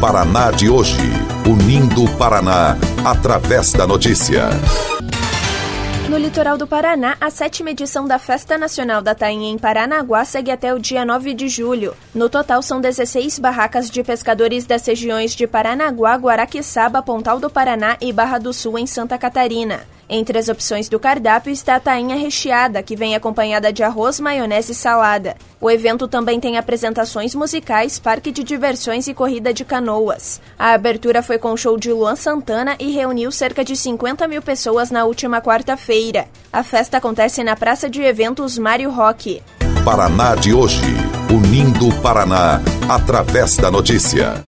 Paraná de hoje, unindo o Paraná através da notícia. No litoral do Paraná, a 7ª edição da Festa Nacional da Tainha em Paranaguá segue até o dia 9 de julho. No total, são 16 barracas de pescadores das regiões de Paranaguá, Guaraqueçaba, Pontal do Paraná e Barra do Sul, em Santa Catarina. Entre as opções do cardápio está a tainha recheada, que vem acompanhada de arroz, maionese e salada. O evento também tem apresentações musicais, parque de diversões e corrida de canoas. A abertura foi com o show de Luan Santana e reuniu cerca de 50 mil pessoas na última quarta-feira. A festa acontece na Praça de Eventos Mário Roque. Paraná de hoje, unindo o Paraná através da notícia.